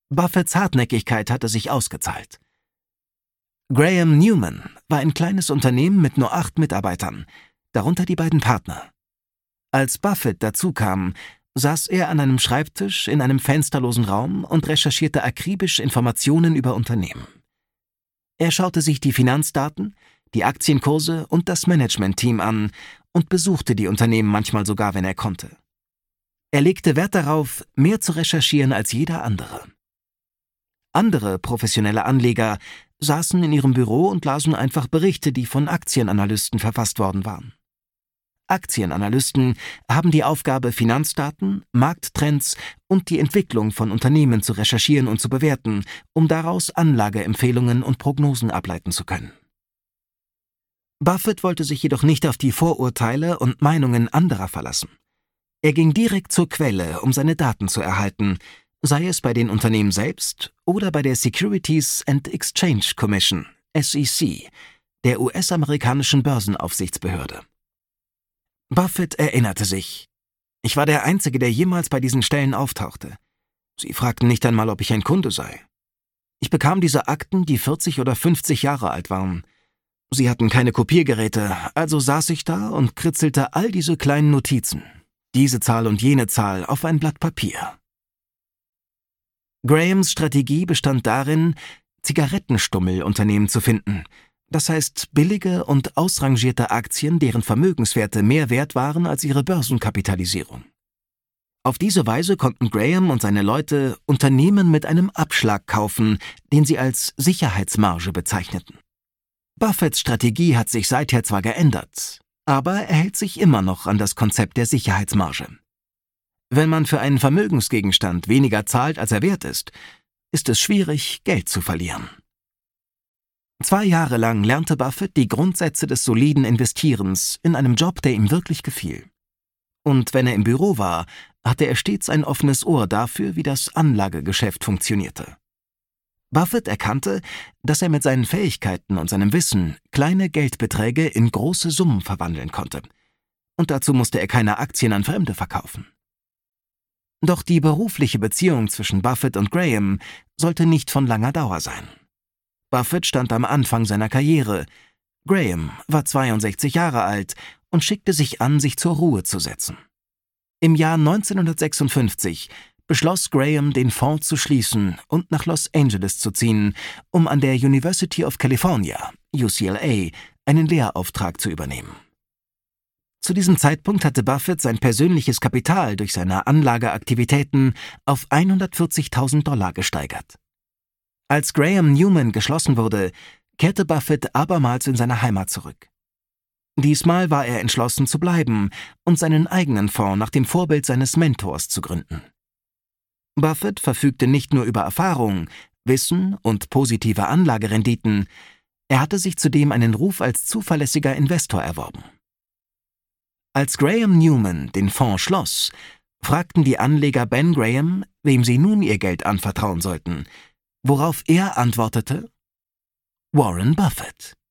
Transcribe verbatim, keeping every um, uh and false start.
Buffetts Hartnäckigkeit hatte sich ausgezahlt. Graham Newman war ein kleines Unternehmen mit nur acht Mitarbeitern, darunter die beiden Partner. Als Buffett dazukam, saß er an einem Schreibtisch in einem fensterlosen Raum und recherchierte akribisch Informationen über Unternehmen. Er schaute sich die Finanzdaten, die Aktienkurse und das Managementteam an und besuchte die Unternehmen manchmal sogar, wenn er konnte. Er legte Wert darauf, mehr zu recherchieren als jeder andere. Andere professionelle Anleger saßen in ihrem Büro und lasen einfach Berichte, die von Aktienanalysten verfasst worden waren. Aktienanalysten haben die Aufgabe, Finanzdaten, Markttrends und die Entwicklung von Unternehmen zu recherchieren und zu bewerten, um daraus Anlageempfehlungen und Prognosen ableiten zu können. Buffett wollte sich jedoch nicht auf die Vorurteile und Meinungen anderer verlassen. Er ging direkt zur Quelle, um seine Daten zu erhalten, sei es bei den Unternehmen selbst oder bei der Securities and Exchange Commission, S E C, der U S-amerikanischen Börsenaufsichtsbehörde. Buffett erinnerte sich: Ich war der Einzige, der jemals bei diesen Stellen auftauchte. Sie fragten nicht einmal, ob ich ein Kunde sei. Ich bekam diese Akten, die vierzig oder fünfzig Jahre alt waren. Sie hatten keine Kopiergeräte, also saß ich da und kritzelte all diese kleinen Notizen, diese Zahl und jene Zahl, auf ein Blatt Papier. Grahams Strategie bestand darin, Zigarettenstummelunternehmen zu finden, das heißt billige und ausrangierte Aktien, deren Vermögenswerte mehr wert waren als ihre Börsenkapitalisierung. Auf diese Weise konnten Graham und seine Leute Unternehmen mit einem Abschlag kaufen, den sie als Sicherheitsmarge bezeichneten. Buffetts Strategie hat sich seither zwar geändert, aber er hält sich immer noch an das Konzept der Sicherheitsmarge. Wenn man für einen Vermögensgegenstand weniger zahlt, als er wert ist, ist es schwierig, Geld zu verlieren. Zwei Jahre lang lernte Buffett die Grundsätze des soliden Investierens in einem Job, der ihm wirklich gefiel. Und wenn er im Büro war, hatte er stets ein offenes Ohr dafür, wie das Anlagegeschäft funktionierte. Buffett erkannte, dass er mit seinen Fähigkeiten und seinem Wissen kleine Geldbeträge in große Summen verwandeln konnte. Und dazu musste er keine Aktien an Fremde verkaufen. Doch die berufliche Beziehung zwischen Buffett und Graham sollte nicht von langer Dauer sein. Buffett stand am Anfang seiner Karriere. Graham war zweiundsechzig Jahre alt und schickte sich an, sich zur Ruhe zu setzen. Im Jahr neunzehnhundertsechsundfünfzig beschloss Graham, den Fonds zu schließen und nach Los Angeles zu ziehen, um an der University of California, U C L A, einen Lehrauftrag zu übernehmen. Zu diesem Zeitpunkt hatte Buffett sein persönliches Kapital durch seine Anlageaktivitäten auf hundertvierzigtausend Dollar gesteigert. Als Graham Newman geschlossen wurde, kehrte Buffett abermals in seine Heimat zurück. Diesmal war er entschlossen zu bleiben und seinen eigenen Fonds nach dem Vorbild seines Mentors zu gründen. Buffett verfügte nicht nur über Erfahrung, Wissen und positive Anlagerenditen, er hatte sich zudem einen Ruf als zuverlässiger Investor erworben. Als Graham Newman den Fonds schloss, fragten die Anleger Ben Graham, wem sie nun ihr Geld anvertrauen sollten, worauf er antwortete: Warren Buffett.